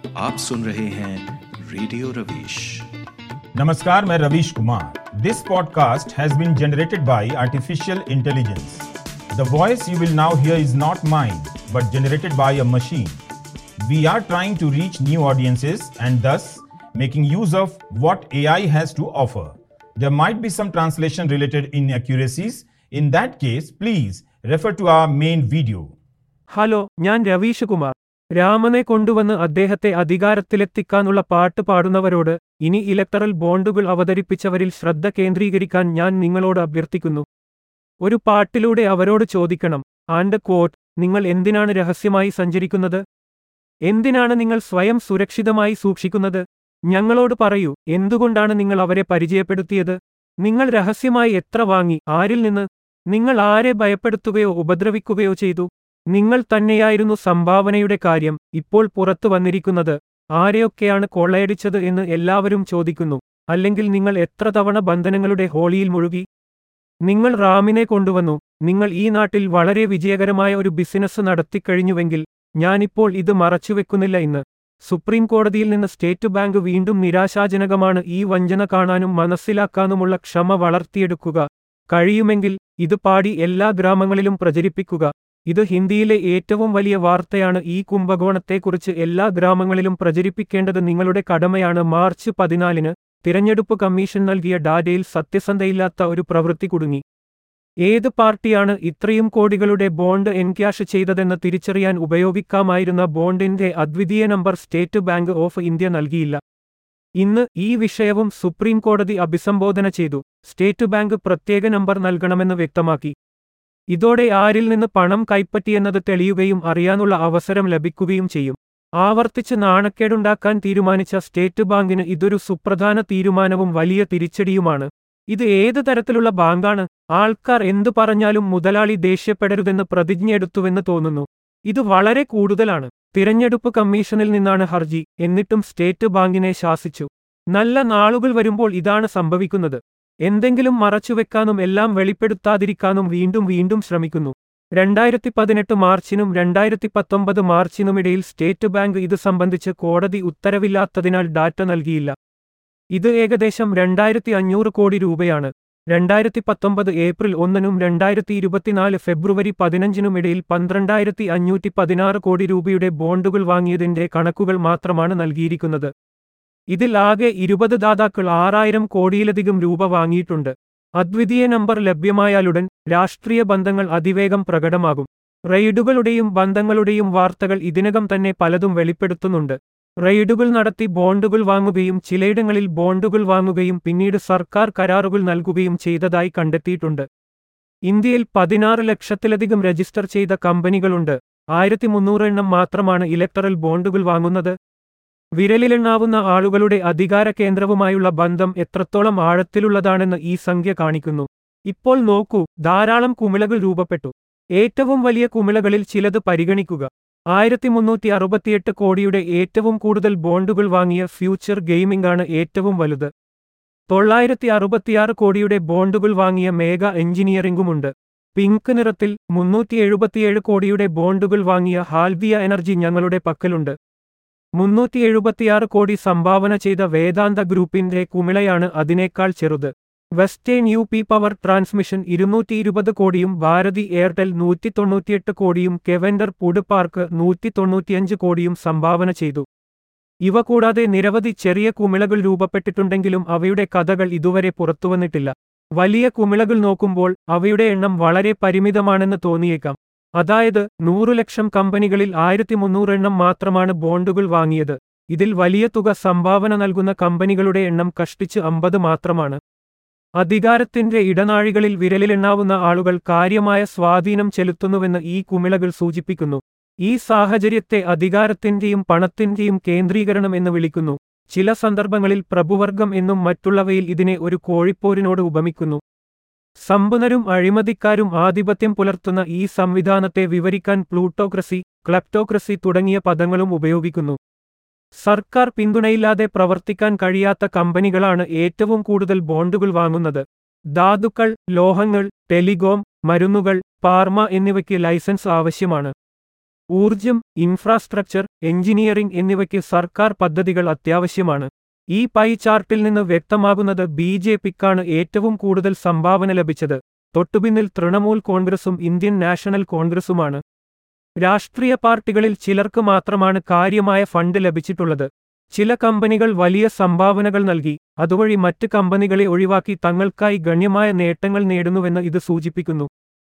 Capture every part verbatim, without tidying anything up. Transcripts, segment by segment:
आप सुन रहे हैं रेडियो रवीश। नमस्कार, मैं Ravish Kumar. This podcast has been generated by artificial intelligence. The voice you will now hear is not mine but generated by a machine. We are trying to reach new audiences and thus making use of what A I has to offer. There might be some translation related inaccuracies. In that case, please refer to our main video. Hello, ഞാൻ രവീഷ് കുമാർ. രാമനെ കൊണ്ടുവന്ന് അദ്ദേഹത്തെ അധികാരത്തിലെത്തിക്കാനുള്ള പാട്ട് പാടുന്നവരോട് ഇനി electoral ബോണ്ടുകൾ അവതരിപ്പിച്ചവരിൽ ശ്രദ്ധ കേന്ദ്രീകരിക്കാൻ ഞാൻ നിങ്ങളോട് അഭ്യർത്ഥിക്കുന്നു. ഒരു പാട്ടിലൂടെ അവരോട് ചോദിക്കണം, ആൻഡ് ക്വോട്ട്, നിങ്ങൾ എന്തിനാണ് രഹസ്യമായി സഞ്ചരിക്കുന്നത്? എന്തിനാണ് നിങ്ങൾ സ്വയം സുരക്ഷിതമായി സൂക്ഷിക്കുന്നത്? ഞങ്ങളോട് പറയൂ, എന്തുകൊണ്ടാണ് നിങ്ങൾ അവരെ പരിചയപ്പെടുത്തിയത്? നിങ്ങൾ രഹസ്യമായി എത്ര വാങ്ങി? ആരിൽ നിന്ന്? നിങ്ങൾ ആരെ ഭയപ്പെടുത്തുകയോ ഉപദ്രവിക്കുകയോ ചെയ്തു? നിങ്ങൾ തന്നെയായിരുന്നു സംഭാവനയുടെ കാര്യം. ഇപ്പോൾ പുറത്തു വന്നിരിക്കുന്നത് ആരെയൊക്കെയാണ് കൊള്ളയടിച്ചത് എന്ന് എല്ലാവരും ചോദിക്കുന്നു. അല്ലെങ്കിൽ നിങ്ങൾ എത്ര തവണ ബന്ധനങ്ങളുടെ ഹോളിയിൽ മുഴുകി? നിങ്ങൾ റാമിനെ കൊണ്ടുവന്നു. നിങ്ങൾ ഈ നാട്ടിൽ വളരെ വിജയകരമായ ഒരു ബിസിനസ് നടത്തിക്കഴിഞ്ഞുവെങ്കിൽ ഞാനിപ്പോൾ ഇത് മറച്ചുവെക്കുന്നില്ല. ഇന്ന് സുപ്രീം കോടതിയിൽ നിന്ന് സ്റ്റേറ്റ് ബാങ്ക് വീണ്ടും നിരാശാജനകമാണ്. ഈ വഞ്ചന കാണാനും മനസ്സിലാക്കാനുമുള്ള ക്ഷമ വളർത്തിയെടുക്കുക. കഴിയുമെങ്കിൽ ഇത് പാടി എല്ലാ ഗ്രാമങ്ങളിലും പ്രചരിപ്പിക്കുക. ഇത് ഹിന്ദിയിലെ ഏറ്റവും വലിയ വാർത്തയാണ്. ഈ കുംഭകോണത്തെക്കുറിച്ച് എല്ലാ ഗ്രാമങ്ങളിലും പ്രചരിപ്പിക്കേണ്ടത് നിങ്ങളുടെ കടമയാണ്. മാർച്ച് പതിനാലിന് തിരഞ്ഞെടുപ്പ് കമ്മീഷൻ നൽകിയ ഡാറ്റയിൽ സത്യസന്ധയില്ലാത്ത ഒരു പ്രവൃത്തി കുടുങ്ങി. ഏത് പാർട്ടിയാണ് ഇത്രയും കോടികളുടെ ബോണ്ട് എൻക്യാഷ് ചെയ്തതെന്ന് തിരിച്ചറിയാൻ ഉപയോഗിക്കാമായിരുന്ന ബോണ്ടിന്റെ അദ്വിതീയ number State Bank of India നൽകിയില്ല. ഇന്ന് ഈ വിഷയവും സുപ്രീം കോടതി അഭിസംബോധന ചെയ്തു. സ്റ്റേറ്റ് ബാങ്ക് പ്രത്യേക നമ്പർ നൽകണമെന്ന് വ്യക്തമാക്കി. ഇതോടെ ആരിൽ നിന്ന് പണം കൈപ്പറ്റിയെന്നത് തെളിയുകയും അറിയാനുള്ള അവസരം ലഭിക്കുകയും ചെയ്യും. ആവർത്തിച്ച് നാണക്കേടുണ്ടാക്കാൻ തീരുമാനിച്ച സ്റ്റേറ്റ് ബാങ്കിന് ഇതൊരു സുപ്രധാന തീരുമാനവും വലിയ തിരിച്ചടിയുമാണ്. ഇത് ഏത് തരത്തിലുള്ള ബാങ്കാണ്? ആൾക്കാർ എന്തു പറഞ്ഞാലും മുതലാളി ദേഷ്യപ്പെടരുതെന്ന് പ്രതിജ്ഞയെടുത്തുവെന്ന് തോന്നുന്നു. ഇത് വളരെ കൂടുതലാണ്. തിരഞ്ഞെടുപ്പ് കമ്മീഷനിൽ നിന്നാണ് ഹർജി, എന്നിട്ടും സ്റ്റേറ്റ് ബാങ്കിനെ ശാസിച്ചു. നല്ല നാളുകൾ വരുമ്പോൾ ഇതാണ് സംഭവിക്കുന്നത്. എന്തെങ്കിലും മറച്ചുവെക്കാനും എല്ലാം വെളിപ്പെടുത്താതിരിക്കാനും വീണ്ടും വീണ്ടും ശ്രമിക്കുന്നു. രണ്ടായിരത്തി പതിനെട്ട് മാർച്ചിനും രണ്ടായിരത്തി പത്തൊമ്പത് മാർച്ചിനുമിടയിൽ സ്റ്റേറ്റ് ബാങ്ക് ഇത് സംബന്ധിച്ച് കോടതി ഉത്തരവില്ലാത്തതിനാൽ ഡാറ്റ നൽകിയില്ല. ഇത് ഏകദേശം രണ്ടായിരത്തി അഞ്ഞൂറ് കോടി രൂപയാണ്. രണ്ടായിരത്തി പത്തൊമ്പത് ഏപ്രിൽ ഒന്നിനും രണ്ടായിരത്തി ഇരുപത്തിനാല് ഫെബ്രുവരി പതിനഞ്ചിനും ഇടയിൽ പന്ത്രണ്ടായിരത്തി അഞ്ഞൂറ്റി പതിനാറ് കോടി രൂപയുടെ ബോണ്ടുകൾ വാങ്ങിയതിന്റെ കണക്കുകൾ മാത്രമാണ് നൽകിയിരിക്കുന്നത്. ഇതിൽ ആകെ ഇരുപത് ദാതാക്കൾ ആറായിരം കോടിയിലധികം രൂപ വാങ്ങിയിട്ടുണ്ട്. അദ്വിതീയ നമ്പർ ലഭ്യമായാലുടൻ രാഷ്ട്രീയ ബന്ധങ്ങൾ അതിവേഗം പ്രകടമാകും. റെയ്ഡുകളുടെയും ബന്ധങ്ങളുടെയും വാർത്തകൾ ഇതിനകം തന്നെ പലതും വെളിപ്പെടുത്തുന്നുണ്ട്. റെയ്ഡുകൾ നടത്തി ബോണ്ടുകൾ വാങ്ങുകയും ചിലയിടങ്ങളിൽ ബോണ്ടുകൾ വാങ്ങുകയും പിന്നീട് സർക്കാർ കരാറുകൾ നൽകുകയും ചെയ്തതായി കണ്ടെത്തിയിട്ടുണ്ട്. ഇന്ത്യയിൽ പതിനാറ് ലക്ഷത്തിലധികം രജിസ്റ്റർ ചെയ്ത കമ്പനികളുണ്ട്. ആയിരത്തി മുന്നൂറ് എണ്ണം മാത്രമാണ് ഇലക്ടറൽ ബോണ്ടുകൾ വാങ്ങുന്നത്. വിരലിലെണ്ണാവുന്ന ആളുകളുടെ അധികാര കേന്ദ്രവുമായുള്ള ബന്ധം എത്രത്തോളം ആഴത്തിലുള്ളതാണെന്ന് ഈ സംഖ്യ കാണിക്കുന്നു. ഇപ്പോൾ നോക്കൂ, ധാരാളം കുമിളകൾ രൂപപ്പെട്ടു. ഏറ്റവും വലിയ കുമിളകളിൽ ചിലത് പരിഗണിക്കുക. ആയിരത്തി മുന്നൂറ്റി അറുപത്തിയെട്ട് കോടിയുടെ ഏറ്റവും കൂടുതൽ ബോണ്ടുകൾ വാങ്ങിയ ഫ്യൂച്ചർ ഗെയിമിംഗ് ആണ് ഏറ്റവും വലുത്. തൊള്ളായിരത്തി അറുപത്തിയാറ് കോടിയുടെ ബോണ്ടുകൾ വാങ്ങിയ മേഘ എഞ്ചിനീയറിംഗുമുണ്ട്. പിങ്ക് നിറത്തിൽ മുന്നൂറ്റി എഴുപത്തിയേഴ് കോടിയുടെ ബോണ്ടുകൾ വാങ്ങിയ ഹാൽവിയ എനർജി ഞങ്ങളുടെ പക്കലുണ്ട്. മുന്നൂറ്റി എഴുപത്തിയാറ് കോടി സംഭാവന ചെയ്ത വേദാന്ത ഗ്രൂപ്പിന്റെ കുമിളയാണ് അതിനേക്കാൾ ചെറുത്. Western U P power transmission ഇരുന്നൂറ്റി ഇരുപത് കോടിയും ഭാരതി എയർടെൽ നൂറ്റി തൊണ്ണൂറ്റിയെട്ട് കോടിയും കെവൻഡർ ഫുഡ് പാർക്ക് നൂറ്റി തൊണ്ണൂറ്റിയഞ്ച് കോടിയും സംഭാവന ചെയ്തു. ഇവ കൂടാതെ നിരവധി ചെറിയ കുമിളകൾ രൂപപ്പെട്ടിട്ടുണ്ടെങ്കിലും അവയുടെ കഥകൾ ഇതുവരെ പുറത്തുവന്നിട്ടില്ല. വലിയ കുമിളകൾ നോക്കുമ്പോൾ അവയുടെ എണ്ണം വളരെ പരിമിതമാണെന്ന് തോന്നിയേക്കാം. അതായത് നൂറു ലക്ഷം കമ്പനികളിൽ ആയിരത്തി മുന്നൂറ് എണ്ണം മാത്രമാണ് ബോണ്ടുകൾ വാങ്ങിയത്. ഇതിൽ വലിയ തുക സംഭാവന നൽകുന്ന കമ്പനികളുടെ എണ്ണം കഷ്ടിച്ച് അമ്പത് മാത്രമാണ്. അധികാരത്തിന്റെ ഇടനാഴികളിൽ വിരലിലെണ്ണാവുന്ന ആളുകൾ കാര്യമായ സ്വാധീനം ചെലുത്തുന്നുവെന്ന് ഈ കുമിളകൾ സൂചിപ്പിക്കുന്നു. ഈ സാഹചര്യത്തെ അധികാരത്തിന്റെയും പണത്തിന്റെയും കേന്ദ്രീകരണം എന്ന് വിളിക്കുന്നു. ചില സന്ദർഭങ്ങളിൽ പ്രഭുവർഗം എന്നും മറ്റുള്ളവയിൽ ഇതിനെ ഒരു കോഴിപ്പോരിനോട് ഉപമിക്കുന്നു. സമ്പന്നരും അഴിമതിക്കാരും ആധിപത്യം പുലർത്തുന്ന ഈ സംവിധാനത്തെ വിവരിക്കാൻ പ്ലൂട്ടോക്രസി, ക്ലെപ്റ്റോക്രസി തുടങ്ങിയ പദങ്ങളും ഉപയോഗിക്കുന്നു. സർക്കാർ പിന്തുണയില്ലാതെ പ്രവർത്തിക്കാൻ കഴിയാത്ത കമ്പനികളാണ് ഏറ്റവും കൂടുതൽ ബോണ്ടുകൾ വാങ്ങുന്നത്. ധാതുക്കൾ, ലോഹങ്ങൾ, ടെലികോം, മരുന്നുകൾ, ഫാർമ എന്നിവയ്ക്ക് ലൈസൻസ് ആവശ്യമാണ്. ഊർജം, ഇൻഫ്രാസ്ട്രക്ചർ, എഞ്ചിനീയറിംഗ് എന്നിവയ്ക്ക് സർക്കാർ പദ്ധതികൾ അത്യാവശ്യമാണ്. ഈ പൈ ചാർട്ടിൽ നിന്ന് വ്യക്തമാകുന്നത് ബി ജെ പിക്കാണ് ഏറ്റവും കൂടുതൽ സംഭാവന ലഭിച്ചത്. തൊട്ടുപിന്നിൽ തൃണമൂൽ കോൺഗ്രസും ഇന്ത്യൻ നാഷണൽ കോൺഗ്രസുമാണ്. രാഷ്ട്രീയ പാർട്ടികളിൽ ചിലർക്ക് മാത്രമാണ് കാര്യമായ ഫണ്ട് ലഭിച്ചിട്ടുള്ളത്. ചില കമ്പനികൾ വലിയ സംഭാവനകൾ നൽകി, അതുവഴി മറ്റ് കമ്പനികളെ ഒഴിവാക്കി തങ്ങൾക്കായി ഗണ്യമായ നേട്ടങ്ങൾ നേടുന്നുവെന്ന് ഇത് സൂചിപ്പിക്കുന്നു.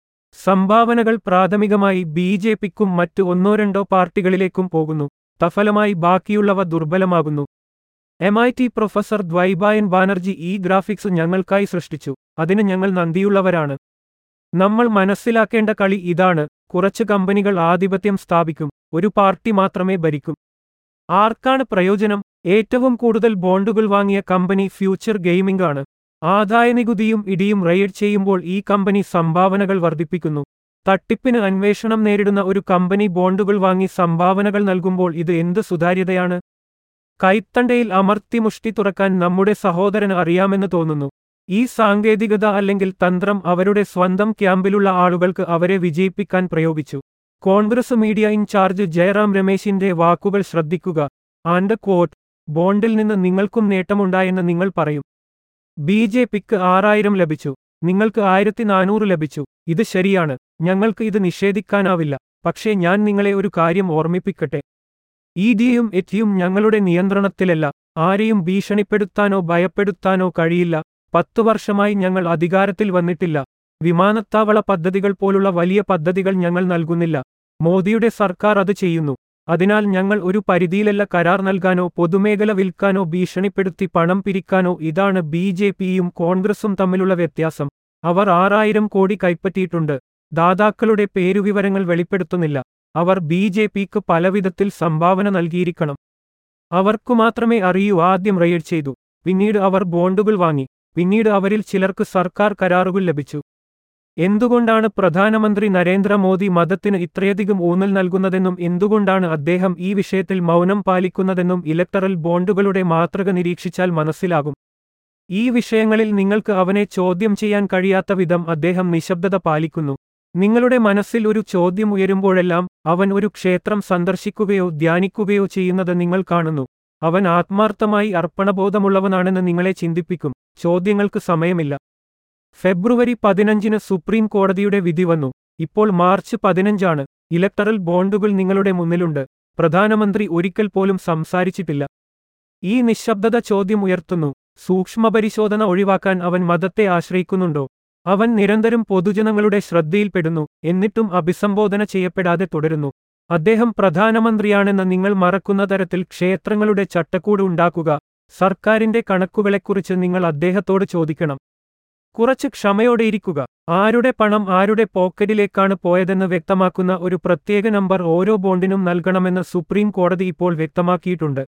സംഭാവനകൾ പ്രാഥമികമായി ബി ജെ പിക്കും മറ്റ് ഒന്നോ രണ്ടോ പാർട്ടികളിലേക്കും പോകുന്നു. തഫലമായി ബാക്കിയുള്ളവ ദുർബലമാകുന്നു. M I T professor Dwaipayan Banerjee ഈ ഗ്രാഫിക്സ് ഞങ്ങൾക്കായി സൃഷ്ടിച്ചു. അതിന് ഞങ്ങൾ നന്ദിയുള്ളവരാണ്. നമ്മൾ മനസ്സിലാക്കേണ്ട കളി ഇതാണ്: കുറച്ച് കമ്പനികൾ ആധിപത്യം സ്ഥാപിക്കും, ഒരു പാർട്ടി മാത്രമേ ഭരിക്കും. ആർക്കാണ് പ്രയോജനം? ഏറ്റവും കൂടുതൽ ബോണ്ടുകൾ വാങ്ങിയ കമ്പനി ഫ്യൂച്ചർ ഗെയിമിംഗ് ആണ്. ആദായനികുതിയും ഇടിയും റെയ്ഡ് ചെയ്യുമ്പോൾ ഈ കമ്പനി സംഭാവനകൾ വർദ്ധിപ്പിക്കുന്നു. തട്ടിപ്പിന് അന്വേഷണം നേരിടുന്ന ഒരു കമ്പനി ബോണ്ടുകൾ വാങ്ങി സംഭാവനകൾ നൽകുമ്പോൾ ഇത് എന്ത് സുതാര്യതയാണ്? കൈത്തണ്ടയിൽ അമർത്തി മുഷ്ടി തുറക്കാൻ നമ്മുടെ സഹോദരന് അറിയാമെന്ന് തോന്നുന്നു. ഈ സാങ്കേതികത അല്ലെങ്കിൽ തന്ത്രം അവരുടെ സ്വന്തം ക്യാമ്പിലുള്ള ആളുകൾക്ക് അവരെ വിജയിപ്പിക്കാൻ പ്രയോഗിച്ചു. കോൺഗ്രസ് മീഡിയ ഇൻചാർജ് ജയറാം രമേശിന്റെ വാക്കുകൾ ശ്രദ്ധിക്കുക. ആൻഡ് ക്വോട്ട്: ബോണ്ടിൽ നിന്ന് നിങ്ങൾക്കും നേട്ടമുണ്ടായെന്ന് നിങ്ങൾ പറയും. ബി ജെ പിക്ക് ആറായിരം ലഭിച്ചു, നിങ്ങൾക്ക് ആയിരത്തി നാനൂറ് ലഭിച്ചു. ഇത് ശരിയാണ്, ഞങ്ങൾക്ക് ഇത് നിഷേധിക്കാനാവില്ല. പക്ഷേ ഞാൻ നിങ്ങളെ ഒരു കാര്യം ഓർമ്മിപ്പിക്കട്ടെ. ഇ ഡിയും എറ്റിയും ഞങ്ങളുടെ നിയന്ത്രണത്തിലല്ല. ആരെയും ഭീഷണിപ്പെടുത്താനോ ഭയപ്പെടുത്താനോ കഴിയില്ല. പത്തു വർഷമായി ഞങ്ങൾ അധികാരത്തിൽ വന്നിട്ടില്ല. വിമാനത്താവള പദ്ധതികൾ പോലുള്ള വലിയ പദ്ധതികൾ ഞങ്ങൾ നൽകുന്നില്ല. മോദിയുടെ സർക്കാർ അത് ചെയ്യുന്നു. അതിനാൽ ഞങ്ങൾ ഒരു പരിധിയിലല്ല കരാർ നൽകാനോ പൊതുമേഖല വിൽക്കാനോ ഭീഷണിപ്പെടുത്തി പണം പിരിക്കാനോ. ഇതാണ് ബി ജെ പിയും കോൺഗ്രസും തമ്മിലുള്ള വ്യത്യാസം. അവർ ആറായിരം കോടി കൈപ്പറ്റിയിട്ടുണ്ട്. ദാതാക്കളുടെ പേരുവിവരങ്ങൾ വെളിപ്പെടുത്തുന്നില്ല. അവർ ബി ജെ പിക്ക് പലവിധത്തിൽ സംഭാവന നൽകിയിരിക്കണം. അവർക്കു മാത്രമേ അറിയൂ. ആദ്യം റെയ്ഡ് ചെയ്തു, പിന്നീട് അവർ ബോണ്ടുകൾ വാങ്ങി, പിന്നീട് അവരിൽ ചിലർക്ക് സർക്കാർ കരാറുകൾ ലഭിച്ചു. എന്തുകൊണ്ടാണ് പ്രധാനമന്ത്രി നരേന്ദ്രമോദി മതത്തിന് ഇത്രയധികം ഊന്നൽ നൽകുന്നതെന്നും എന്തുകൊണ്ടാണ് അദ്ദേഹം ഈ വിഷയത്തിൽ മൗനം പാലിക്കുന്നതെന്നും ഇലക്ടറൽ ബോണ്ടുകളുടെ മാതൃക നിരീക്ഷിച്ചാൽ മനസ്സിലാകും. ഈ വിഷയങ്ങളിൽ നിങ്ങൾക്ക് അവനെ ചോദ്യം ചെയ്യാൻ കഴിയാത്ത വിധം അദ്ദേഹം നിശബ്ദത പാലിക്കുന്നു. നിങ്ങളുടെ മനസ്സിൽ ഒരു ചോദ്യം ഉയരുമ്പോഴെല്ലാം അവൻ ഒരു ക്ഷേത്രം സന്ദർശിക്കുകയോ ധ്യാനിക്കുകയോ ചെയ്യുന്നത് നിങ്ങൾ കാണുന്നു. അവൻ ആത്മാർത്ഥമായി അർപ്പണബോധമുള്ളവനാണെന്ന് നിങ്ങളെ ചിന്തിപ്പിക്കും. ചോദ്യങ്ങൾക്ക് സമയമില്ല. ഫെബ്രുവരി പതിനഞ്ചിന് സുപ്രീം കോടതിയുടെ വിധി വന്നു. ഇപ്പോൾ മാർച്ച് പതിനഞ്ചാണ്. ഇലക്ടറൽ ബോണ്ടുകൾ നിങ്ങളുടെ മുന്നിലുണ്ട്. പ്രധാനമന്ത്രി ഒരിക്കൽ പോലും സംസാരിച്ചിട്ടില്ല. ഈ നിശബ്ദത ചോദ്യം ഉയർത്തുന്നു. സൂക്ഷ്മപരിശോധന ഒഴിവാക്കാൻ അവൻ മതത്തെ ആശ്രയിക്കുന്നുണ്ടോ? അവൻ നിരന്തരം പൊതുജനങ്ങളുടെ ശ്രദ്ധയിൽപ്പെടുന്നു, എന്നിട്ടും അഭിസംബോധന ചെയ്യപ്പെടാതെ തുടരുന്നു. അദ്ദേഹം പ്രധാനമന്ത്രിയാണെന്ന് നിങ്ങൾ മറക്കുന്ന തരത്തിൽ ക്ഷേത്രങ്ങളുടെ ചട്ടക്കൂട് ഉണ്ടാക്കുക. സർക്കാരിന്റെ കണക്കുകളെക്കുറിച്ച് നിങ്ങൾ അദ്ദേഹത്തോട് ചോദിക്കണം. കുറച്ച് ക്ഷമയോടെ ഇരിക്കുക. ആരുടെ പണം ആരുടെ പോക്കറ്റിലേക്കാണ് പോയതെന്ന് വ്യക്തമാക്കുന്ന ഒരു പ്രത്യേക നമ്പർ ഓരോ ബോണ്ടിനും നൽകണമെന്ന് സുപ്രീം കോടതി ഇപ്പോൾ വ്യക്തമാക്കിയിട്ടുണ്ട്.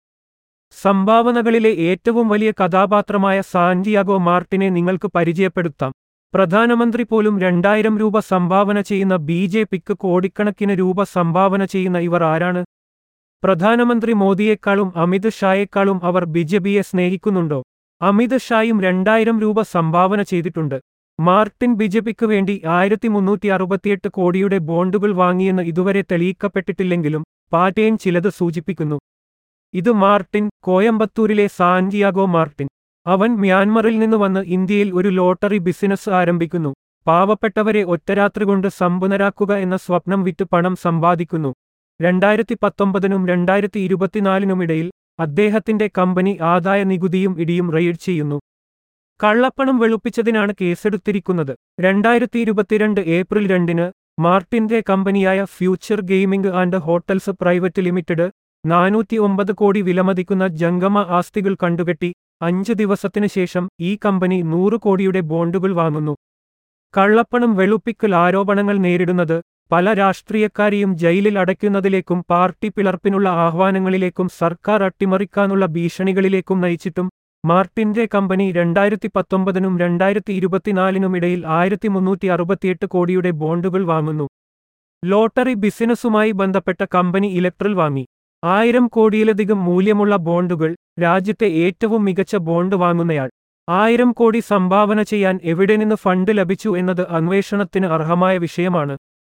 സംഭാവനകളിലെ ഏറ്റവും വലിയ കഥാപാത്രമായ സാന്റിയാഗോ മാർട്ടിനെ നിങ്ങൾക്ക് പരിചയപ്പെടുത്താം. പ്രധാനമന്ത്രി പോലും രണ്ടായിരം രൂപ സംഭാവന ചെയ്യുന്ന ബി ജെ പിക്ക് കോടിക്കണക്കിന് രൂപ സംഭാവന ചെയ്യുന്ന ഇവർ ആരാണ്? പ്രധാനമന്ത്രി മോദിയേക്കാളും അമിത് ഷായേക്കാളും അവർ ബി ജെ പിയെ സ്നേഹിക്കുന്നുണ്ടോ? അമിത് ഷായും രണ്ടായിരം രൂപ സംഭാവന ചെയ്തിട്ടുണ്ട്. മാർട്ടിൻ ബി ജെ പിക്ക് വേണ്ടി ആയിരത്തി മുന്നൂറ്റി അറുപത്തിയെട്ട് കോടിയുടെ ബോണ്ടുകൾ വാങ്ങിയെന്ന് ഇതുവരെ തെളിയിക്കപ്പെട്ടിട്ടില്ലെങ്കിലും പാറ്റേൺ ചിലത് സൂചിപ്പിക്കുന്നു. ഇത് മാർട്ടിൻ, കോയമ്പത്തൂരിലെ സാന്റിയാഗോ മാർട്ടിൻ. അവൻ മ്യാൻമറിൽ നിന്ന് വന്ന് ഇന്ത്യയിൽ ഒരു ലോട്ടറി ബിസിനസ് ആരംഭിക്കുന്നു. പാവപ്പെട്ടവരെ ഒറ്റരാത്രി കൊണ്ട് സമ്പന്നരാക്കുക എന്ന സ്വപ്നം വിറ്റ് പണം സമ്പാദിക്കുന്നു. രണ്ടായിരത്തി പത്തൊമ്പതിനും രണ്ടായിരത്തി ഇരുപത്തിനാലിനുമിടയിൽ അദ്ദേഹത്തിന്റെ കമ്പനി ആദായ നികുതിയും ഇടിയും റെയ്ഡ് ചെയ്യുന്നു. കള്ളപ്പണം വെളുപ്പിച്ചതിനാണ് കേസെടുത്തിരിക്കുന്നത്. രണ്ടായിരത്തി ഇരുപത്തിരണ്ട് ഏപ്രിൽ രണ്ടിന് മാർട്ടിന്റെ കമ്പനിയായ Future Gaming and Hotels Private Limited നാനൂറ്റി ഒമ്പത് കോടി വിലമതിക്കുന്ന ജംഗമ ആസ്തികൾ കണ്ടുകെട്ടി. അഞ്ച് ദിവസത്തിനു ശേഷം ഈ കമ്പനി നൂറ് കോടിയുടെ ബോണ്ടുകൾ വാങ്ങുന്നു. കള്ളപ്പണം വെളുപ്പിക്കൽ ആരോപണങ്ങൾ നേരിടുന്നത് പല രാഷ്ട്രീയക്കാരെയും ജയിലിൽ അടയ്ക്കുന്നതിലേക്കും പാർട്ടി പിളർപ്പിനുള്ള ആഹ്വാനങ്ങളിലേക്കും സർക്കാർ അട്ടിമറിക്കാനുള്ള ഭീഷണികളിലേക്കും നയിച്ചിട്ടും മാർട്ടിന്റെ കമ്പനി രണ്ടായിരത്തി പത്തൊമ്പതിനും രണ്ടായിരത്തി ഇരുപത്തിനാലിനുമിടയിൽ ആയിരത്തി മുന്നൂറ്റി അറുപത്തിയെട്ട് കോടിയുടെ ബോണ്ടുകൾ വാങ്ങുന്നു. ലോട്ടറി ബിസിനസ്സുമായി ബന്ധപ്പെട്ട കമ്പനി ഇലക്ട്രൽ വാങ്ങി. ആയിരം കോടിയിലധികം മൂല്യമുള്ള ബോണ്ടുകൾ. രാജ്യത്തെ ഏറ്റവും മികച്ച ബോണ്ട് വാങ്ങുന്നയാൾ. ആയിരം കോടി സംഭാവന ചെയ്യാൻ എവിടെ നിന്ന് ഫണ്ട് ലഭിച്ചു എന്നത് അന്വേഷണത്തിന് അർഹമായ വിഷയമാണ്.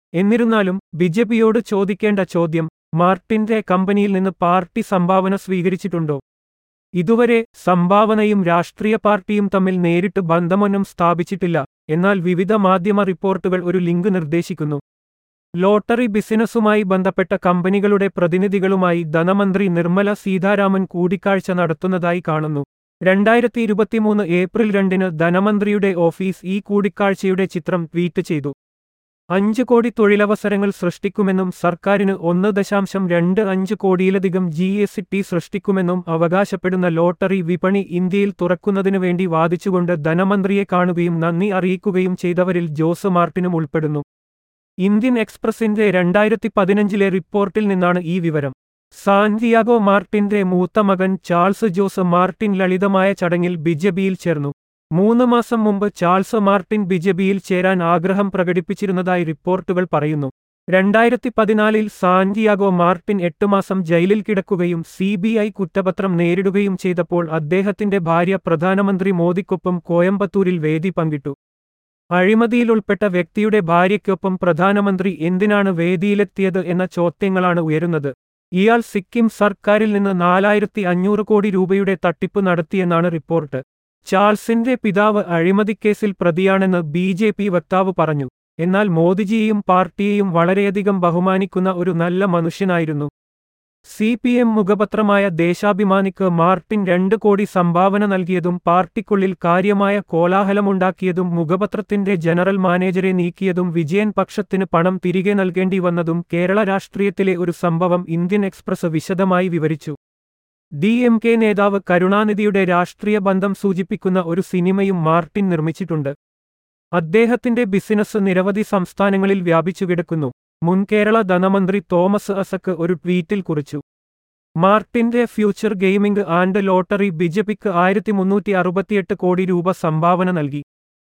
എന്നിരുന്നാലും ബിജെപിയോട് ചോദിക്കേണ്ട ചോദ്യം, മാർട്ടിന്റെ കമ്പനിയിൽ നിന്ന് പാർട്ടി സംഭാവന സ്വീകരിച്ചിട്ടുണ്ടോ? ഇതുവരെ സംഭാവനയും രാഷ്ട്രീയ പാർട്ടിയും തമ്മിൽ നേരിട്ട് ബന്ധമൊന്നും സ്ഥാപിച്ചിട്ടില്ല. എന്നാൽ വിവിധ മാധ്യമ റിപ്പോർട്ടുകൾ ഒരു ലിങ്ക് നിർദ്ദേശിക്കുന്നു. ലോട്ടറി ബിസിനസ്സുമായി ബന്ധപ്പെട്ട കമ്പനികളുടെ പ്രതിനിധികളുമായി ധനമന്ത്രി നിർമ്മല സീതാരാമൻ കൂടിക്കാഴ്ച നടത്തുന്നതായി കാണുന്നു. രണ്ടായിരത്തി ഇരുപത്തിമൂന്ന് ഏപ്രിൽ രണ്ടിന് ധനമന്ത്രിയുടെ ഓഫീസ് ഈ കൂടിക്കാഴ്ചയുടെ ചിത്രം ട്വീറ്റ് ചെയ്തു. അഞ്ച് കോടി തൊഴിലവസരങ്ങൾ സൃഷ്ടിക്കുമെന്നും സർക്കാരിന് ഒന്ന് ദശാംശം രണ്ട് അഞ്ച് കോടിയിലധികം ജി എസ് ടി സൃഷ്ടിക്കുമെന്നും അവകാശപ്പെടുന്ന ലോട്ടറി വിപണി ഇന്ത്യയിൽ തുറക്കുന്നതിനു വേണ്ടി വാദിച്ചുകൊണ്ട് ധനമന്ത്രിയെ കാണുകയും നന്ദി അറിയിക്കുകയും ചെയ്തവരിൽ ജോസ് മാർട്ടിനും ഉൾപ്പെടുന്നു. ഇന്ത്യൻ എക്സ്പ്രസിന്റെ രണ്ടായിരത്തി പതിനഞ്ചിലെ റിപ്പോർട്ടിൽ നിന്നാണ് ഈ വിവരം. സാന്റിയാഗോ മാർട്ടിന്റെ മൂത്ത മകൻ ചാൾസ് ജോസ് മാർട്ടിൻ ലളിതമായ ചടങ്ങിൽ ബിജെപിയിൽ ചേർന്നു. മൂന്ന് മാസം മുമ്പ് ചാൾസ് മാർട്ടിൻ ബിജെപിയിൽ ചേരാൻ ആഗ്രഹം പ്രകടിപ്പിച്ചിരുന്നതായി റിപ്പോർട്ടുകൾ പറയുന്നു. രണ്ടായിരത്തി പതിനാലിൽ സാന്റിയാഗോ മാർട്ടിൻ എട്ട് മാസം ജയിലിൽ കിടക്കുകയും സി ബി ഐ കുറ്റപത്രം നേരിടുകയും ചെയ്തപ്പോൾ അദ്ദേഹത്തിന്റെ ഭാര്യ പ്രധാനമന്ത്രി മോദിക്കൊപ്പം കോയമ്പത്തൂരിൽ വേദി പങ്കിട്ടു. അഴിമതിയിലുൾപ്പെട്ട വ്യക്തിയുടെ ഭാര്യയ്ക്കൊപ്പം പ്രധാനമന്ത്രി എന്തിനാണ് വേദിയിലെത്തിയത് എന്ന ചോദ്യങ്ങളാണ് ഉയരുന്നത്. ഇയാൾ സിക്കിം സർക്കാരിൽ നിന്ന് നാലായിരത്തി അഞ്ഞൂറ് കോടി രൂപയുടെ തട്ടിപ്പ് നടത്തിയെന്നാണ് റിപ്പോർട്ട്. ചാൾസിന്റെ പിതാവ് അഴിമതിക്കേസിൽ പ്രതിയാണെന്ന് ബി ജെ പി വക്താവ് പറഞ്ഞു. എന്നാൽ മോദിജിയെയും പാർട്ടിയെയും വളരെയധികം ബഹുമാനിക്കുന്ന ഒരു നല്ല മനുഷ്യനായിരുന്നു. സി പി എം മുഖപത്രമായ ദേശാഭിമാനിക്ക് മാർട്ടിൻ രണ്ട് കോടി സംഭാവന നൽകിയതും പാർട്ടിക്കുള്ളിൽ കാര്യമായ കോലാഹലമുണ്ടാക്കിയതും മുഖപത്രത്തിന്റെ ജനറൽ മാനേജരെ നീക്കിയതും വിജയൻ പക്ഷത്തിന് പണം തിരികെ നൽകേണ്ടി വന്നതും കേരള രാഷ്ട്രീയത്തിലെ ഒരു സംഭവം ഇന്ത്യൻ എക്സ്പ്രസ് വിശദമായി വിവരിച്ചു. ഡി എം കെ നേതാവ് കരുണാനിധിയുടെ രാഷ്ട്രീയ ബന്ധം സൂചിപ്പിക്കുന്ന ഒരു സിനിമയും മാർട്ടിൻ നിർമ്മിച്ചിട്ടുണ്ട്. അദ്ദേഹത്തിന്റെ ബിസിനസ് നിരവധി സംസ്ഥാനങ്ങളിൽ വ്യാപിച്ചുകിടക്കുന്നു. മുൻ കേരള ധനമന്ത്രി തോമസ് ഐസക് ഒരു ട്വീറ്റിൽ കുറിച്ചു. മാർട്ടിന്റെ ഫ്യൂച്ചർ ഗെയിമിംഗ് ആൻഡ് ലോട്ടറി ബിജെപിക്ക് ആയിരത്തി മുന്നൂറ്റി അറുപത്തിയെട്ട് കോടി രൂപ സംഭാവന നൽകി.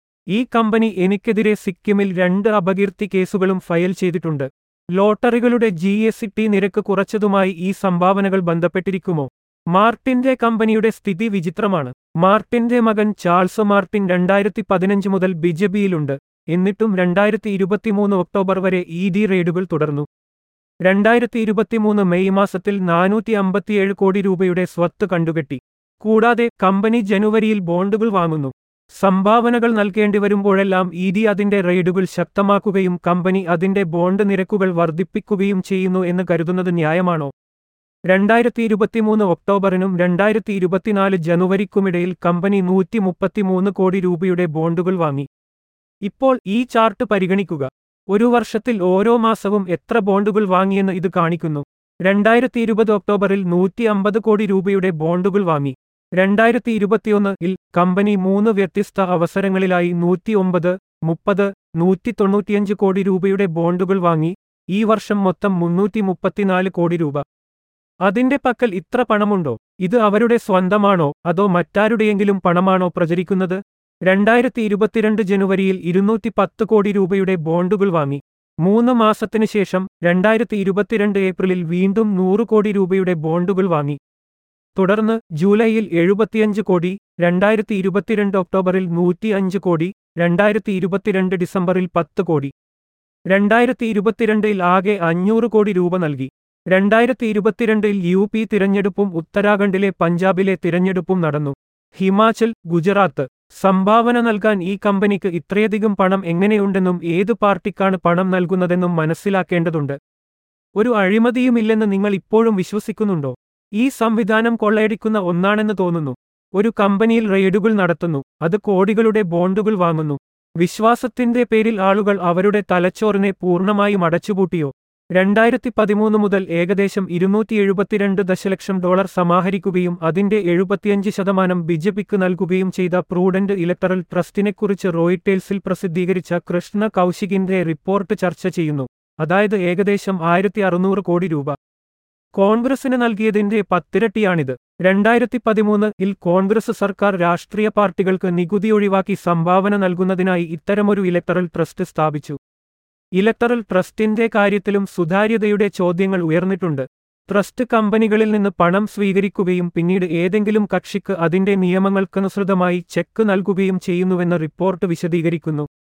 ഈ കമ്പനി എനിക്കെതിരെ സിക്കിമിൽ രണ്ട് അപകീർത്തി കേസുകളും ഫയൽ ചെയ്തിട്ടുണ്ട്. ലോട്ടറികളുടെ ജി എസ് ടി നിരക്ക് കുറച്ചതുമായി ഈ സംഭാവനകൾ ബന്ധപ്പെട്ടിരിക്കുമോ? മാർട്ടിന്റെ കമ്പനിയുടെ സ്ഥിതി വിചിത്രമാണ്. മാർട്ടിന്റെ മകൻ ചാൾസ് മാർട്ടിൻ രണ്ടായിരത്തി പതിനഞ്ച് മുതൽ ബിജെപിയിലുണ്ട്. എന്നിട്ടും രണ്ടായിരത്തി ഇരുപത്തിമൂന്ന് ഒക്ടോബർ വരെ ഇ ഡി റെയ്ഡുകൾ തുടർന്നു. രണ്ടായിരത്തി ഇരുപത്തിമൂന്ന് മെയ് മാസത്തിൽ നാനൂറ്റി അമ്പത്തിയേഴ് കോടി രൂപയുടെ സ്വത്ത് കണ്ടുകെട്ടി. കൂടാതെ കമ്പനി ജനുവരിയിൽ ബോണ്ടുകൾ വാങ്ങുന്നു. സംഭാവനകൾ നൽകേണ്ടിവരുമ്പോഴെല്ലാം ഇ ഡി അതിന്റെ റെയ്ഡുകൾ ശക്തമാക്കുകയും കമ്പനി അതിന്റെ ബോണ്ട് നിരക്കുകൾ വർദ്ധിപ്പിക്കുകയും ചെയ്യുന്നു എന്ന് കരുതുന്നത് ന്യായമാണോ? രണ്ടായിരത്തി ഇരുപത്തിമൂന്ന് ഒക്ടോബറിനും രണ്ടായിരത്തി ഇരുപത്തിനാല് ജനുവരിക്കുമിടയിൽ കമ്പനി നൂറ്റി മുപ്പത്തിമൂന്ന് കോടി രൂപയുടെ ബോണ്ടുകൾ വാങ്ങി. ഇപ്പോൾ ഈ ചാർട്ട് പരിഗണിക്കുക. ഒരു വർഷത്തിൽ ഓരോ മാസവും എത്ര ബോണ്ടുകൾ വാങ്ങിയെന്ന് ഇത് കാണിക്കുന്നു. രണ്ടായിരത്തി ഇരുപത് ഒക്ടോബറിൽ നൂറ്റി അമ്പത് കോടി രൂപയുടെ ബോണ്ടുകൾ വാങ്ങി. രണ്ടായിരത്തി ഇരുപത്തിയൊന്ന് ഇൽ കമ്പനി മൂന്ന് വ്യത്യസ്ത അവസരങ്ങളിലായി നൂറ്റി ഒമ്പത്, മുപ്പത്, നൂറ്റി തൊണ്ണൂറ്റിയഞ്ച് കോടി രൂപയുടെ ബോണ്ടുകൾ വാങ്ങി. ഈ വർഷം മൊത്തം മുന്നൂറ്റി മുപ്പത്തിനാല് കോടി രൂപ. അതിന്റെ പക്കൽ ഇത്ര പണമുണ്ടോ? ഇത് അവരുടെ സ്വന്തമാണോ അതോ മറ്റാരുടെയെങ്കിലും പണമാണോ പ്രചരിക്കുന്നത്? രണ്ടായിരത്തി ഇരുപത്തിരണ്ട് ജനുവരിയിൽ ഇരുന്നൂറ്റി പത്ത് കോടി രൂപയുടെ ബോണ്ടുകൾ വാങ്ങി. മൂന്ന് മാസത്തിനു ശേഷം രണ്ടായിരത്തി ഇരുപത്തിരണ്ട് ഏപ്രിലിൽ വീണ്ടും നൂറ് കോടി രൂപയുടെ ബോണ്ടുകൾ വാങ്ങി. തുടർന്ന് ജൂലൈയിൽ എഴുപത്തിയഞ്ച് കോടി, രണ്ടായിരത്തി ഇരുപത്തിരണ്ട് ഒക്ടോബറിൽ നൂറ്റി അഞ്ച് കോടി, രണ്ടായിരത്തി ഇരുപത്തിരണ്ട് ഡിസംബറിൽ പത്ത് കോടി. രണ്ടായിരത്തി ഇരുപത്തിരണ്ടിൽ ആകെ അഞ്ഞൂറ് കോടി രൂപ നൽകി. രണ്ടായിരത്തി ഇരുപത്തിരണ്ടിൽ യു പി തിരഞ്ഞെടുപ്പും ഉത്തരാഖണ്ഡിലെ പഞ്ചാബിലെ തിരഞ്ഞെടുപ്പും നടന്നു. ഹിമാചൽ, ഗുജറാത്ത്. സംഭാവന നൽകാൻ ഈ കമ്പനിക്ക് ഇത്രയധികം പണം എങ്ങനെയുണ്ടെന്നും ഏതു പാർട്ടിക്കാണ് പണം നൽകുന്നതെന്നും മനസ്സിലാക്കേണ്ടതുണ്ട്. ഒരു അഴിമതിയുമില്ലെന്ന് നിങ്ങൾ ഇപ്പോഴും വിശ്വസിക്കുന്നുണ്ടോ? ഈ സംവിധാനം കൊള്ളയടിക്കുന്ന ഒന്നാണെന്ന് തോന്നുന്നു. ഒരു കമ്പനിയിൽ റെയ്ഡുകൾ നടത്തുന്നു, അത് കോടികളുടെ ബോണ്ടുകൾ വാങ്ങുന്നു. വിശ്വാസത്തിന്റെ പേരിൽ ആളുകൾ അവരുടെ തലച്ചോറിനെ പൂർണ്ണമായും അടച്ചുപൂട്ടിയോ? രണ്ടായിരത്തി പതിമൂന്ന് മുതൽ ഏകദേശം ഇരുന്നൂറ്റി എഴുപത്തിരണ്ട് ദശലക്ഷം ഡോളർ സമാഹരിക്കുകയും അതിന്റെ എഴുപത്തിയഞ്ച് ശതമാനം ബിജെപിക്ക് നൽകുകയും ചെയ്ത പ്രൂഡന്റ് ഇലക്ടറൽ ട്രസ്റ്റിനെക്കുറിച്ച് റോയിട്ടേഴ്സിൽ പ്രസിദ്ധീകരിച്ച കൃഷ്ണ കൗശികിന്റെ റിപ്പോർട്ട് ചർച്ച ചെയ്യുന്നു. അതായത് ഏകദേശം ആയിരത്തി അറുന്നൂറ് കോടി രൂപ. കോൺഗ്രസിന് നൽകിയതിന്റെ പത്തിരട്ടിയാണിത്. രണ്ടായിരത്തി പതിമൂന്ന് ഇൽ കോൺഗ്രസ് സർക്കാർ രാഷ്ട്രീയ പാർട്ടികൾക്ക് നികുതി ഒഴിവാക്കി സംഭാവന നൽകുന്നതിനായി ഇത്തരമൊരു ഇലക്ടറൽ ട്രസ്റ്റ് സ്ഥാപിച്ചു. ഇലക്ടറൽ ട്രസ്റ്റിന്റെ കാര്യത്തിലും സുതാര്യതയുടെ ചോദ്യങ്ങൾ ഉയർന്നിട്ടുണ്ട്. ട്രസ്റ്റ് കമ്പനികളിൽ നിന്ന് പണം സ്വീകരിക്കുകയും പിന്നീട് ഏതെങ്കിലും കക്ഷിക്ക് അതിന്റെ നിയമങ്ങൾക്കനുസൃതമായി ചെക്ക് നൽകുകയും ചെയ്യുന്നുവെന്ന് റിപ്പോർട്ട് വിശദീകരിക്കുന്നു.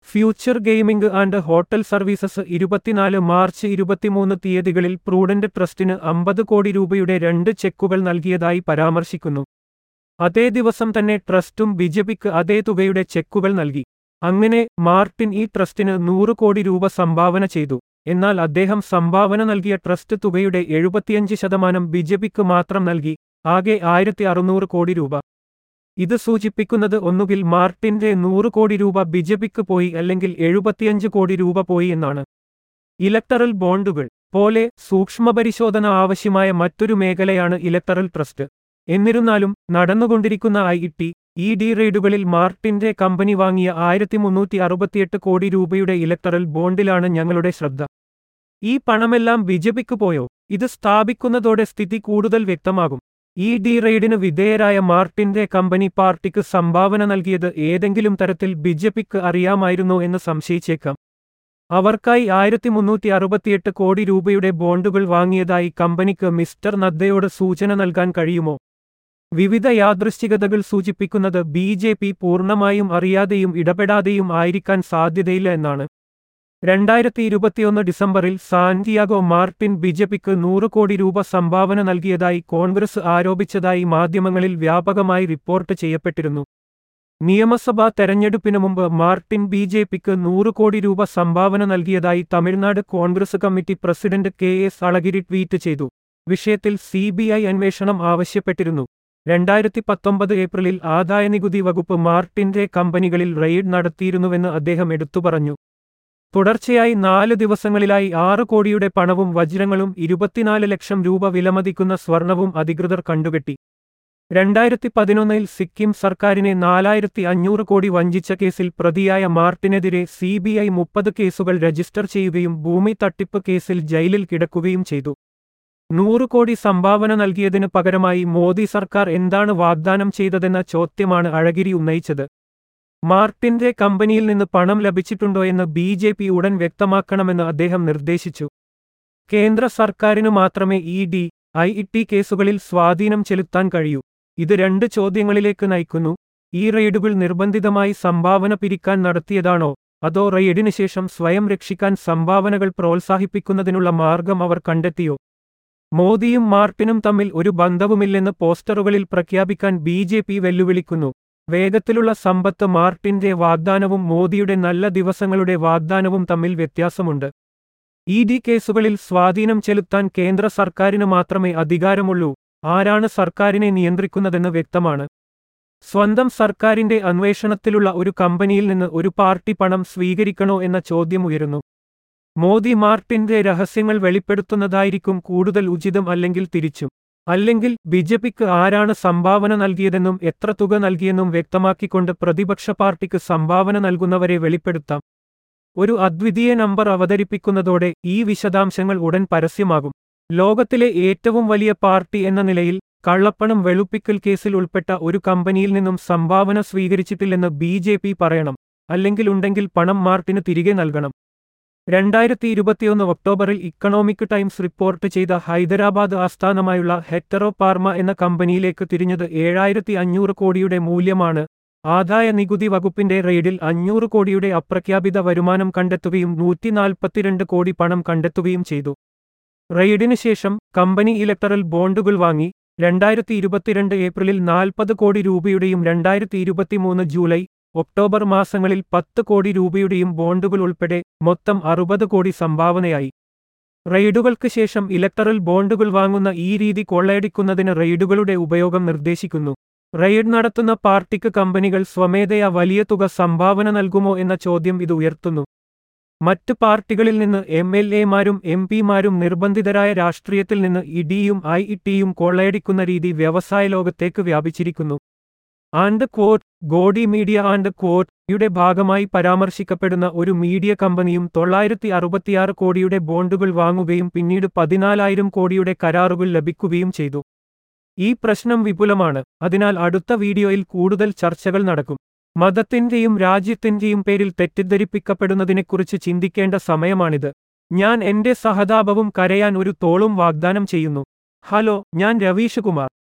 Future Gaming and Hotel Services ഇരുപത്തിനാല് മാർച്ച് ഇരുപത്തിമൂന്ന് തീയതികളിൽ പ്രൂഡന്റ് ട്രസ്റ്റിന് അമ്പത് കോടി രൂപയുടെ രണ്ട് ചെക്കുകൾ നൽകിയതായി പരാമർശിക്കുന്നു. അതേ ദിവസം തന്നെ ട്രസ്റ്റും ബിജെപിക്ക് അതേ തുകയുടെ ചെക്കുകൾ നൽകി. അങ്ങനെ മാർട്ടിൻ ഈ ട്രസ്റ്റിന് നൂറ് കോടി രൂപ സംഭാവന ചെയ്തു. എന്നാൽ അദ്ദേഹം സംഭാവന നൽകിയ ട്രസ്റ്റ് തുകയുടെ എഴുപത്തിയഞ്ച് ശതമാനം ബിജെപിക്ക് മാത്രം നൽകി, ആകെ ആയിരത്തി അറുന്നൂറ് കോടി രൂപ. ഇത് സൂചിപ്പിക്കുന്നത് ഒന്നുകിൽ മാർട്ടിന്റെ നൂറ് കോടി രൂപ ബിജെപിക്ക് പോയി അല്ലെങ്കിൽ എഴുപത്തിയഞ്ച് കോടി രൂപ പോയി എന്നാണ്. ഇലക്ടറൽ ബോണ്ടുകൾ പോലെ സൂക്ഷ്മപരിശോധന ആവശ്യമായ മറ്റൊരു മേഖലയാണ് ഇലക്ടറൽ ട്രസ്റ്റ്. എന്നിരുന്നാലും നടന്നുകൊണ്ടിരിക്കുന്ന ഐ ടി ഇ ഡി റെയ്ഡുകളിൽ മാർട്ടിന്റെ കമ്പനി വാങ്ങിയ ആയിരത്തി മുന്നൂറ്റി അറുപത്തിയെട്ട് കോടി രൂപയുടെ ഇലക്ടറൽ ബോണ്ടിലാണ് ഞങ്ങളുടെ ശ്രദ്ധ. ഈ പണമെല്ലാം ബിജെപിക്ക് പോയോ? ഇത് സ്ഥാപിക്കുന്നതോടെ സ്ഥിതി കൂടുതൽ വ്യക്തമാകും. ഇ ഡി റെയ്ഡിന് വിധേയരായ മാർട്ടിന്റെ കമ്പനി പാർട്ടിക്ക് സംഭാവന നൽകിയത് ഏതെങ്കിലും തരത്തിൽ ബിജെപിക്ക് അറിയാമായിരുന്നോ എന്ന് സംശയിച്ചേക്കാം. അവർക്കായി ആയിരത്തി മുന്നൂറ്റി അറുപത്തിയെട്ട് കോടി രൂപയുടെ ബോണ്ടുകൾ വാങ്ങിയതായി കമ്പനിക്ക് മിസ്റ്റർ നദ്ദയോട് സൂചന നൽകാൻ കഴിയുമോ? വിവിധ യാദൃശ്ചികതകൾ സൂചിപ്പിക്കുന്നത് ബി ജെ പി പൂർണ്ണമായും അറിയാതെയും ഇടപെടാതെയും ആയിരിക്കാൻ സാധ്യതയില്ല എന്നാണ്. രണ്ടായിരത്തി ഇരുപത്തിയൊന്ന് ഡിസംബറിൽ സാന്റിയാഗോ മാർട്ടിൻ ബിജെപിക്ക് നൂറ് കോടി രൂപ സംഭാവന നൽകിയതായി കോൺഗ്രസ് ആരോപിച്ചതായി മാധ്യമങ്ങളിൽ വ്യാപകമായി റിപ്പോർട്ട് ചെയ്യപ്പെട്ടിരുന്നു. നിയമസഭാ തെരഞ്ഞെടുപ്പിന് മുമ്പ് മാർട്ടിൻ ബി ജെ പിക്ക് നൂറ് കോടി രൂപ സംഭാവന നൽകിയതായി Tamil Nadu Congress committee president K S Alagiri tweet ചെയ്തു. വിഷയത്തിൽ സി ബി ഐ അന്വേഷണം ആവശ്യപ്പെട്ടിരുന്നു. രണ്ടായിരത്തി പത്തൊമ്പത് ഏപ്രിലിൽ ആദായനികുതി വകുപ്പ് മാർട്ടിന്റെ കമ്പനികളിൽ റെയ്ഡ് നടത്തിയിരുന്നുവെന്ന് അദ്ദേഹം എടുത്തുപറഞ്ഞു. തുടർച്ചയായി നാല് ദിവസങ്ങളിലായി ആറ് കോടിയുടെ പണവും വജ്രങ്ങളും ഇരുപത്തിനാല് ലക്ഷം രൂപ വിലമതിക്കുന്ന സ്വർണവും അധികൃതർ കണ്ടുകെട്ടി. രണ്ടായിരത്തി പതിനൊന്നിൽ സിക്കിം സർക്കാരിനെ നാലായിരത്തി അഞ്ഞൂറ് കോടി വഞ്ചിച്ച കേസിൽ പ്രതിയായ മാർട്ടിനെതിരെ സി ബി ഐ മുപ്പത് കേസുകൾ രജിസ്റ്റർ ചെയ്യുകയും ഭൂമി തട്ടിപ്പ് കേസിൽ ജയിലിൽ കിടക്കുകയും ചെയ്തു. നൂറ് കോടി സംഭാവന നൽകിയതിനു പകരമായി മോദി സർക്കാർ എന്താണ് വാഗ്ദാനം ചെയ്തതെന്ന ചോദ്യമാണ് അഴഗിരി ഉന്നയിച്ചത്. മാർട്ടിന്റെ കമ്പനിയിൽ നിന്ന് പണം ലഭിച്ചിട്ടുണ്ടോ എന്ന് ബി ജെ പി ഉടൻ വ്യക്തമാക്കണമെന്ന് അദ്ദേഹം നിർദ്ദേശിച്ചു. കേന്ദ്ര സർക്കാരിനു മാത്രമേ ഇ ഡി ഐ ടി കേസുകളിൽ സ്വാധീനം ചെലുത്താൻ കഴിയൂ. ഇത് രണ്ട് ചോദ്യങ്ങളിലേക്ക് നയിക്കുന്നു. ഈ റെയ്ഡുകൾ നിർബന്ധിതമായി സംഭാവന പിരിക്കാൻ നടത്തിയതാണോ, അതോ റെയ്ഡിന് ശേഷം സ്വയം രക്ഷിക്കാൻ സംഭാവനകൾ പ്രോത്സാഹിപ്പിക്കുന്നതിനുള്ള മാർഗം അവർ കണ്ടെത്തിയോ? മോദിയും മാർട്ടിനും തമ്മിൽ ഒരു ബന്ധവുമില്ലെന്ന് പോസ്റ്ററുകളിൽ പ്രഖ്യാപിക്കാൻ ബി ജെ പി വെല്ലുവിളിക്കുന്നു. വേഗത്തിലുള്ള സമ്പത്ത് മാർട്ടിന്റെ വാഗ്ദാനവും മോദിയുടെ നല്ല ദിവസങ്ങളുടെ വാഗ്ദാനവും തമ്മിൽ വ്യത്യാസമുണ്ട്. ഇ ഡി കേസുകളിൽ സ്വാധീനം ചെലുത്താൻ കേന്ദ്ര സർക്കാരിന് മാത്രമേ അധികാരമുള്ളൂ. ആരാണ് സർക്കാരിനെ നിയന്ത്രിക്കുന്നതെന്ന് വ്യക്തമാണ്. സ്വന്തം സർക്കാരിന്റെ അന്വേഷണത്തിലുള്ള ഒരു കമ്പനിയിൽ നിന്ന് ഒരു പാർട്ടി പണം സ്വീകരിക്കണോ എന്ന ചോദ്യം ഉയരുന്നു. മോദി മാർട്ടിന്റെ രഹസ്യങ്ങൾ വെളിപ്പെടുത്തുന്നതായിരിക്കും കൂടുതൽ ഉചിതം, അല്ലെങ്കിൽ തിരിച്ചും. അല്ലെങ്കിൽ ബിജെപിക്ക് ആരാണ് സംഭാവന നൽകിയതെന്നും എത്ര തുക നൽകിയെന്നും വ്യക്തമാക്കിക്കൊണ്ട് പ്രതിപക്ഷ പാർട്ടിക്ക് സംഭാവന നൽകുന്നവരെ വെളിപ്പെടുത്താം. ഒരു അദ്വിതീയ നമ്പർ അവതരിപ്പിക്കുന്നതോടെ ഈ വിശദാംശങ്ങൾ ഉടൻ പരസ്യമാകും. ലോകത്തിലെ ഏറ്റവും വലിയ പാർട്ടി എന്ന നിലയിൽ കള്ളപ്പണം വെളുപ്പിക്കൽ കേസിൽ ഉൾപ്പെട്ട ഒരു കമ്പനിയിൽ നിന്നും സംഭാവന സ്വീകരിച്ചിട്ടില്ലെന്ന് ബി ജെ പി പറയണം. അല്ലെങ്കിൽ ഉണ്ടെങ്കിൽ പണം മാർട്ടിന് തിരികെ നൽകണം. രണ്ടായിരത്തി ഇരുപത്തിയൊന്ന് ഒക്ടോബറിൽ ഇക്കണോമിക് ടൈംസ് റിപ്പോർട്ട് ചെയ്ത ഹൈദരാബാദ് ആസ്ഥാനമായുള്ള ഹെറ്ററോ പാർമ എന്ന കമ്പനിയിലേക്ക് തിരിഞ്ഞത് ഏഴായിരത്തി അഞ്ഞൂറ് കോടിയുടെ മൂല്യമാണ്. ആദായ നികുതി വകുപ്പിന്റെ റെയ്ഡിൽ അഞ്ഞൂറ് കോടിയുടെ അപ്രഖ്യാപിത വരുമാനം കണ്ടെത്തുകയും നൂറ്റി നാൽപ്പത്തിരണ്ട് കോടി പണം കണ്ടെത്തുകയും ചെയ്തു. റെയ്ഡിന് ശേഷം കമ്പനി ഇലക്ടറൽ ബോണ്ടുകൾ വാങ്ങി. രണ്ടായിരത്തി ഇരുപത്തിരണ്ട് ഏപ്രിലിൽ നാൽപ്പത് കോടി രൂപയുടെയും രണ്ടായിരത്തി ഇരുപത്തിമൂന്ന് ജൂലൈ ഒക്ടോബർ മാസങ്ങളിൽ പത്ത് കോടി രൂപയുടെയും ബോണ്ടുകൾ ഉൾപ്പെടെ മൊത്തം അറുപത് കോടി സംഭാവനയായി. റെയ്ഡുകൾക്ക് ശേഷം ഇലക്ടറൽ ബോണ്ടുകൾ വാങ്ങുന്ന ഈ രീതി കൊള്ളയടിക്കുന്നതിന് റെയ്ഡുകളുടെ ഉപയോഗം നിർദ്ദേശിക്കുന്നു. റെയ്ഡ് നടത്തുന്ന പാർട്ടിക്ക് കമ്പനികൾ സ്വമേധയാ വലിയ തുക സംഭാവന നൽകുമോ എന്ന ചോദ്യം ഇത് ഉയർത്തുന്നു. മറ്റ് പാർട്ടികളിൽ നിന്ന് എം എൽ എമാരും എം പിമാരും നിർബന്ധിതരായ രാഷ്ട്രീയത്തിൽ നിന്ന് ഇഡിയും ഐ ടിയും കൊള്ളയടിക്കുന്ന രീതി വ്യവസായ ലോകത്തേക്ക് വ്യാപിച്ചിരിക്കുന്നു. And quote Godi media and quote യുടെ ഭാഗമായി പരാമർശിക്കപ്പെടുന്ന ഒരു മീഡിയ കമ്പനിയും തൊള്ളായിരത്തി അറുപത്തിയാറ് കോടിയുടെ ബോണ്ടുകൾ വാങ്ങുകയും പിന്നീട് പതിനാലായിരം കോടിയുടെ കരാറുകൾ ലഭിക്കുകയും ചെയ്തു. ഈ പ്രശ്നം വിപുലമാണ്. അതിനാൽ അടുത്ത വീഡിയോയിൽ കൂടുതൽ ചർച്ചകൾ നടക്കും. മതത്തിന്റെയും രാജ്യത്തിന്റെയും പേരിൽ തെറ്റിദ്ധരിപ്പിക്കപ്പെടുന്നതിനെക്കുറിച്ച് ചിന്തിക്കേണ്ട സമയമാണിത്. ഞാൻ എന്റെ സഹതാപവും കരയാൻ ഒരു തോളും വാഗ്ദാനം ചെയ്യുന്നു. ഹലോ, ഞാൻ രവീഷ് കുമാർ.